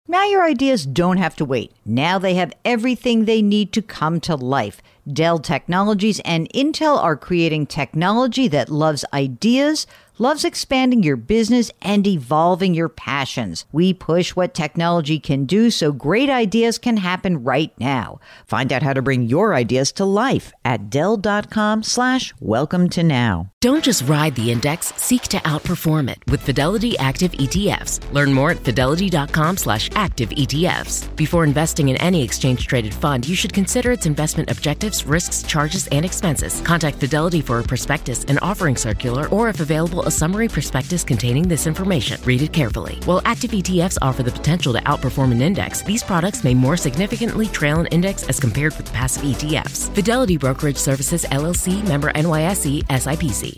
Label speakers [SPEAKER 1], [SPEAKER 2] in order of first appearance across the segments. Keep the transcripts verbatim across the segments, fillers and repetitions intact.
[SPEAKER 1] Now your ideas don't have to wait. Now they have everything they need to come to life. Dell Technologies and Intel are creating technology that loves ideas, loves expanding your business, and evolving your passions. We push what technology can do so great ideas can happen right now. Find out how to bring your ideas to life at Dell.com slash welcome to now.
[SPEAKER 2] Don't just ride the index, seek to outperform it with Fidelity Active E T Fs. Learn more at Fidelity.com slash active ETFs. Before investing in any exchange-traded fund, you should consider its investment objectives, risks, charges, and expenses. Contact Fidelity for a prospectus, an offering circular, or if available, a summary prospectus containing this information. Read it carefully. While active E T Fs offer the potential to outperform an index, these products may more significantly trail an index as compared with passive E T Fs. Fidelity Brokerage Services, L L C, member N Y S E, S I P C.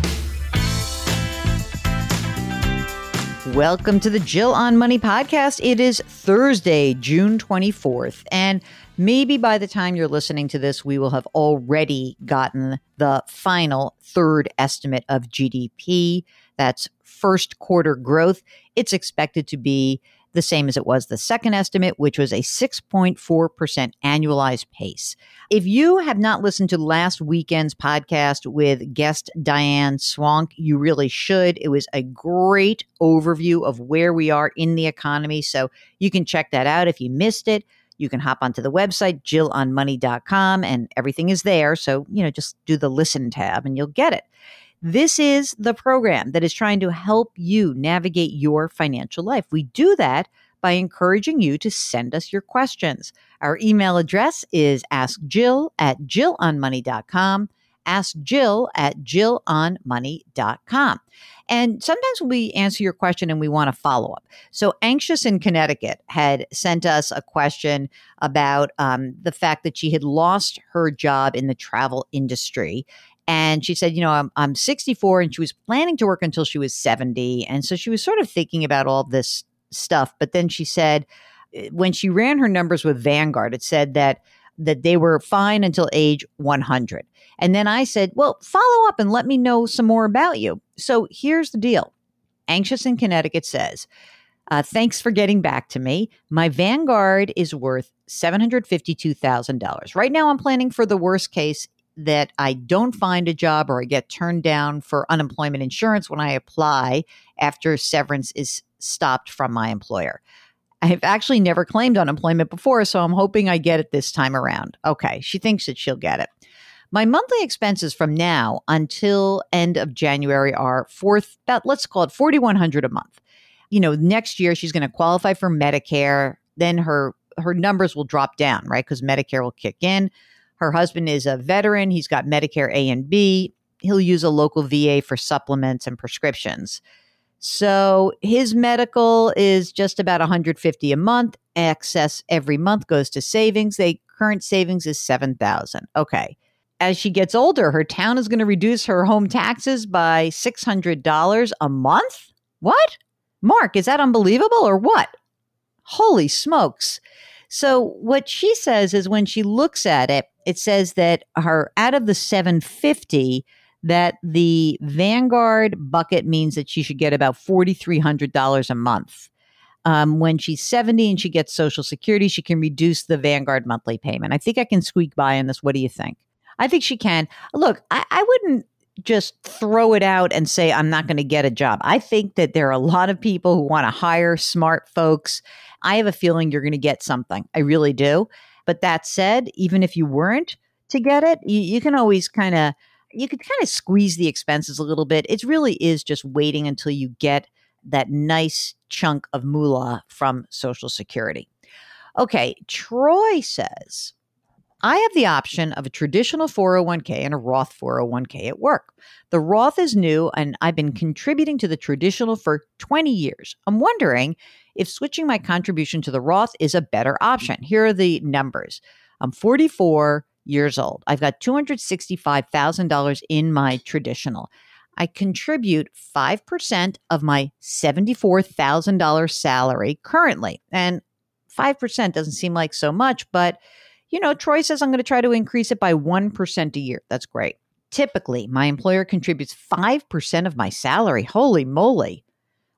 [SPEAKER 1] Welcome to the Jill on Money podcast. It is Thursday, June twenty-fourth, and maybe by the time you're listening to this, we will have already gotten the final third estimate of G D P. That's first quarter growth. It's expected to be the same as it was the second estimate, which was a six point four percent annualized pace. If you have not listened to last weekend's podcast with guest Diane Swank, you really should. It was a great overview of where we are in the economy, so you can check that out. If you missed it, you can hop onto the website, Jill on money dot com, and everything is there. So, you know, just do the listen tab and you'll get it. This is the program that is trying to help you navigate your financial life. We do that by encouraging you to send us your questions. Our email address is askjill at jill on money dot com, askjill at jill on money dot com. And sometimes we answer your question and we want to follow up. So Anxious in Connecticut had sent us a question about um, the fact that she had lost her job in the travel industry. And she said, you know, I'm, I'm sixty-four, and she was planning to work until she was seventy. And so she was sort of thinking about all this stuff. But then she said, when she ran her numbers with Vanguard, it said that that they were fine until age one hundred. And then I said, well, follow up and let me know some more about you. So here's the deal. Anxious in Connecticut says, uh, thanks for getting back to me. My Vanguard is worth seven hundred fifty-two thousand dollars. Right now, I'm planning for the worst case, that I don't find a job or I get turned down for unemployment insurance when I apply after severance is stopped from my employer. I have actually never claimed unemployment before, so I'm hoping I get it this time around. Okay, she thinks that she'll get it. My monthly expenses from now until end of January are fourth, about, let's call it forty-one hundred dollars a month. You know, next year she's going to qualify for Medicare. Then her her numbers will drop down, right? Because Medicare will kick in. Her husband is a veteran. He's got Medicare A and B. He'll use a local V A for supplements and prescriptions. So his medical is just about one hundred fifty dollars a month. Excess every month goes to savings. The current savings is seven thousand dollars. Okay. As she gets older, her town is going to reduce her home taxes by six hundred dollars a month? What? Mark, is that unbelievable or what? Holy smokes. So what she says is when she looks at it, it says that her out of the seven hundred fifty, that the Vanguard bucket means that she should get about four thousand three hundred dollars a month. Um, when she's seventy and she gets Social Security, she can reduce the Vanguard monthly payment. I think I can squeak by on this. What do you think? I think she can. Look, I, I wouldn't just throw it out and say, I'm not going to get a job. I think that there are a lot of people who want to hire smart folks. I have a feeling you're going to get something. I really do. But that said, even if you weren't to get it, you, you can always kind of, you could kind of squeeze the expenses a little bit. It really is just waiting until you get that nice chunk of moolah from Social Security. Okay, Troy says, I have the option of a traditional four oh one k and a Roth four oh one k at work. The Roth is new, and I've been contributing to the traditional for twenty years. I'm wondering if switching my contribution to the Roth is a better option. Here are the numbers. I'm forty-four years old. I've got two hundred sixty-five thousand dollars in my traditional. I contribute five percent of my seventy-four thousand dollars salary currently. And five percent doesn't seem like so much, but you know, Troy says I'm going to try to increase it by one percent a year. That's great. Typically, my employer contributes five percent of my salary. Holy moly.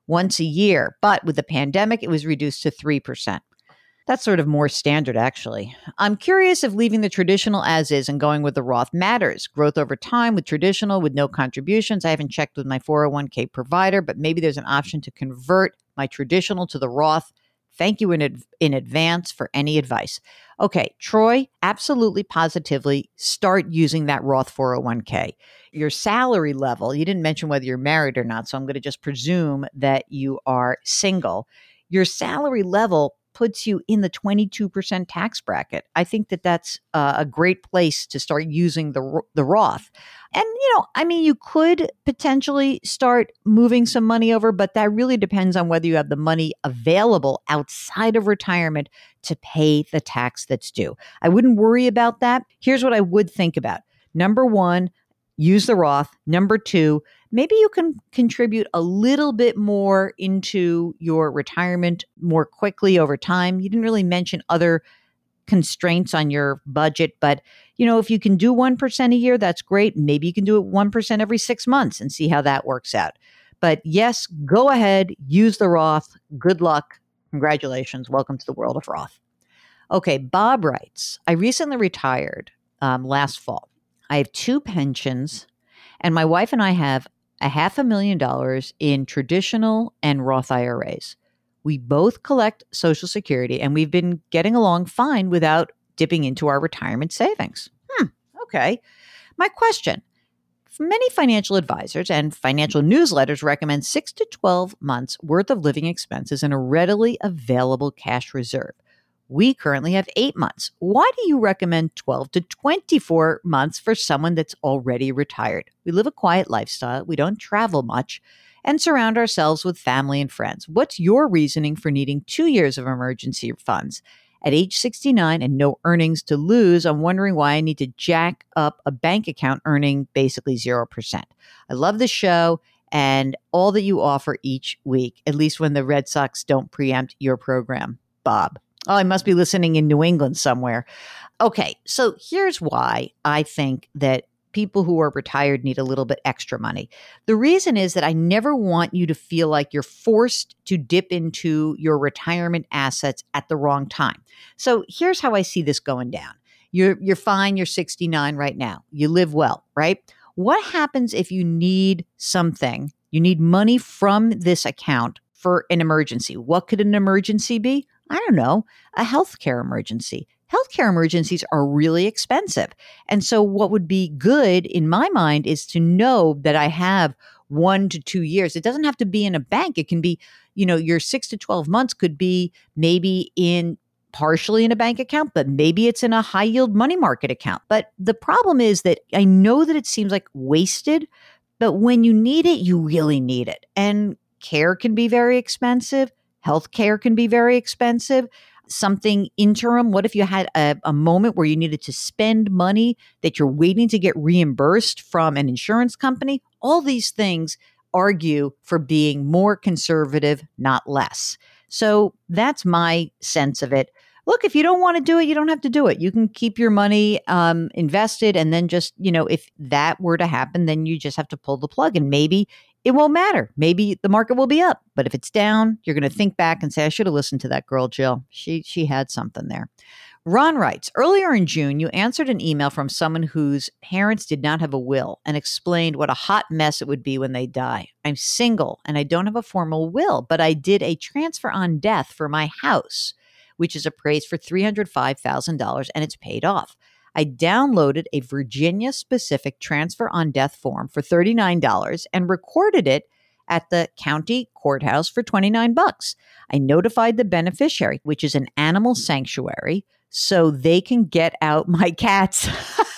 [SPEAKER 1] once a year. But with the pandemic, it was reduced to three percent. That's sort of more standard, actually. I'm curious if leaving the traditional as is and going with the Roth matters. Growth over time with traditional with no contributions. I haven't checked with my four oh one k provider, but maybe there's an option to convert my traditional to the Roth. Thank you in, ad- in advance for any advice. Okay, Troy, absolutely, positively start using that Roth four oh one k. Your salary level, you didn't mention whether you're married or not, so I'm going to just presume that you are single. Your salary level puts you in the twenty-two percent tax bracket. I think that that's uh, a great place to start using the the Roth. And, you know, I mean, you could potentially start moving some money over, but that really depends on whether you have the money available outside of retirement to pay the tax that's due. I wouldn't worry about that. Here's what I would think about. Number one, use the Roth. Number two, maybe you can contribute a little bit more into your retirement more quickly over time. You didn't really mention other constraints on your budget, but you know, if you can do one percent a year, that's great. Maybe you can do it one percent every six months and see how that works out. But yes, go ahead, use the Roth. Good luck. Congratulations. Welcome to the world of Roth. Okay, Bob writes, I recently retired um, last fall. I have two pensions, and my wife and I have a half a million dollars in traditional and Roth I R As. We both collect Social Security, and we've been getting along fine without dipping into our retirement savings. Hmm, okay. My question, many financial advisors and financial newsletters recommend six to twelve months worth of living expenses in a readily available cash reserve. We currently have eight months. Why do you recommend twelve to twenty-four months for someone that's already retired? We live a quiet lifestyle. We don't travel much and surround ourselves with family and friends. What's your reasoning for needing two years of emergency funds? At age sixty-nine and no earnings to lose, I'm wondering why I need to jack up a bank account earning basically zero percent. I love the show and all that you offer each week, at least when the Red Sox don't preempt your program. Bob. Oh, I must be listening in New England somewhere. Okay, so here's why I think that people who are retired need a little bit extra money. The reason is that I never want you to feel like you're forced to dip into your retirement assets at the wrong time. So here's how I see this going down. You're you're fine, you're sixty-nine right now. You live well, right? What happens if you need something, you need money from this account for an emergency? What could an emergency be? I don't know, a healthcare emergency. Healthcare emergencies are really expensive. And so what would be good in my mind is to know that I have one to two years. It doesn't have to be in a bank. It can be, you know, your six to twelve months could be maybe in partially in a bank account, but maybe it's in a high yield money market account. But the problem is that I know that it seems like wasted, but when you need it, you really need it. And care can be very expensive. Healthcare can be very expensive. Something interim. What if you had a, a moment where you needed to spend money that you're waiting to get reimbursed from an insurance company? All these things argue for being more conservative, not less. So that's my sense of it. Look, if you don't want to do it, you don't have to do it. You can keep your money um, invested, and then just, you know, if that were to happen, then you just have to pull the plug, and maybe it won't matter. Maybe the market will be up, but if it's down, you're going to think back and say, I should have listened to that girl, Jill. She she had something there. Ron writes, earlier in June, you answered an email from someone whose parents did not have a will and explained what a hot mess it would be when they die. I'm single and I don't have a formal will, but I did a transfer on death for my house, which is appraised for three hundred five thousand dollars, and it's paid off. I downloaded a Virginia-specific transfer on death form for thirty-nine dollars and recorded it at the county courthouse for twenty-nine bucks. I notified the beneficiary, which is an animal sanctuary, so they can get out my cats.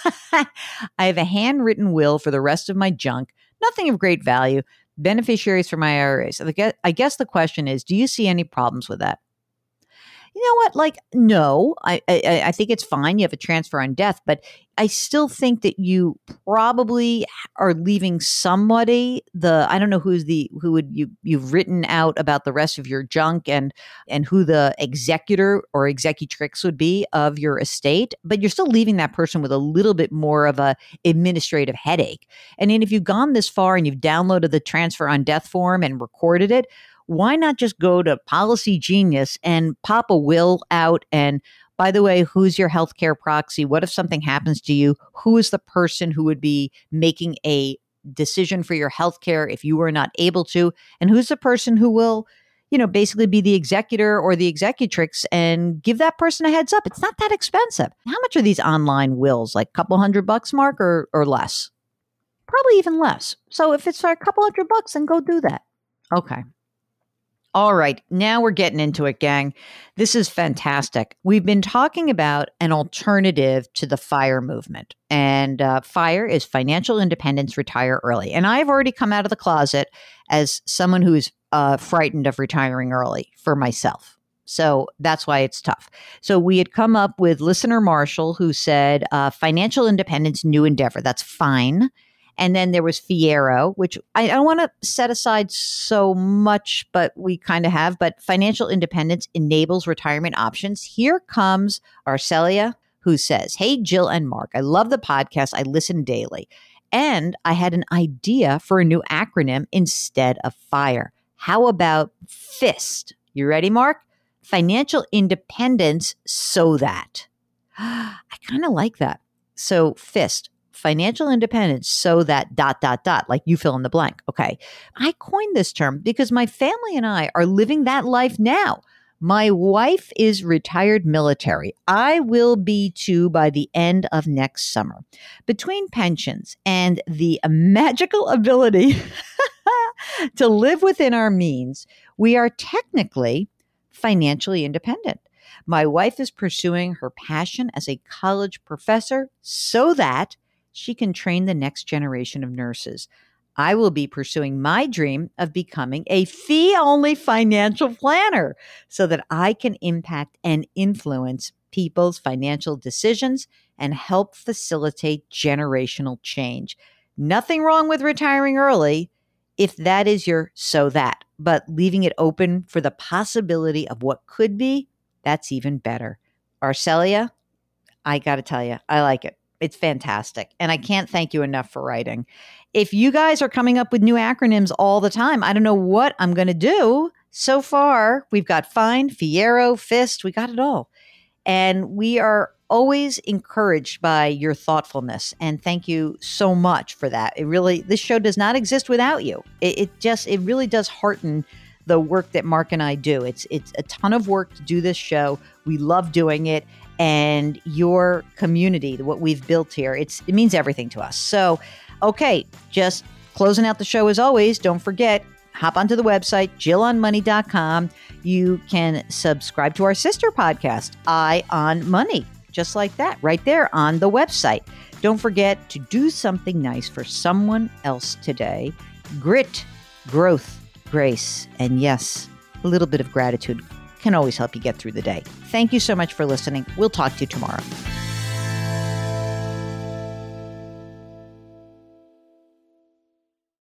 [SPEAKER 1] I have a handwritten will for the rest of my junk, nothing of great value, beneficiaries for my I R As. I guess the question is, do you see any problems with that? You know what? Like, no, I, I I think it's fine. You have a transfer on death, but I still think that you probably are leaving somebody the, I don't know who's the, who would you, you've written out about the rest of your junk and, and who the executor or executrix would be of your estate, but you're still leaving that person with a little bit more of a administrative headache. And then if you've gone this far and you've downloaded the transfer on death form and recorded it, why not just go to Policy Genius and pop a will out? And by the way, who's your healthcare proxy? What if something happens to you? Who is the person who would be making a decision for your healthcare if you were not able to? And who's the person who will, you know, basically be the executor or the executrix and give that person a heads up? It's not that expensive. How much are these online wills? Like a couple hundred bucks, Mark, or, or less? Probably even less. So if it's a couple hundred bucks, then go do that. Okay. All right, now we're getting into it, gang. This is fantastic. We've been talking about an alternative to the FIRE movement. And uh, FIRE is Financial Independence, Retire Early. And I've already come out of the closet as someone who's uh, frightened of retiring early for myself. So that's why it's tough. So we had come up with listener Marshall, who said uh, financial independence, new endeavor. That's fine. And then there was Fiero, which I don't want to set aside so much, but we kind of have. But financial independence enables retirement options. Here comes Arcelia, who says, hey, Jill and Mark, I love the podcast. I listen daily. And I had an idea for a new acronym instead of FIRE. How about FIST? You ready, Mark? Financial independence so that. I kind of like that. So FIST. Financial independence so that dot, dot, dot, like you fill in the blank. Okay. I coined this term because my family and I are living that life now. My wife is retired military. I will be too by the end of next summer. Between pensions and the magical ability to live within our means, we are technically financially independent. My wife is pursuing her passion as a college professor so that she can train the next generation of nurses. I will be pursuing my dream of becoming a fee-only financial planner so that I can impact and influence people's financial decisions and help facilitate generational change. Nothing wrong with retiring early if that is your so that, but leaving it open for the possibility of what could be, that's even better. Arcelia, I got to tell you, I like it. It's fantastic. And I can't thank you enough for writing. If you guys are coming up with new acronyms all the time, I don't know what I'm going to do. So far, we've got FINE, Fiero, FIST, we got it all. And we are always encouraged by your thoughtfulness. And thank you so much for that. It really, this show does not exist without you. It, it just, it really does hearten the work that Mark and I do. It's, it's a ton of work to do this show. We love doing it. And your community, what we've built here, it's it means everything to us. So, okay, just closing out the show as always, don't forget, hop onto the website, jill on money dot com. You can subscribe to our sister podcast, Eye on Money, just like that, right there on the website. Don't forget to do something nice for someone else today. Grit, growth, grace, and yes, a little bit of gratitude can always help you get through the day. Thank you so much for listening. We'll talk to you tomorrow.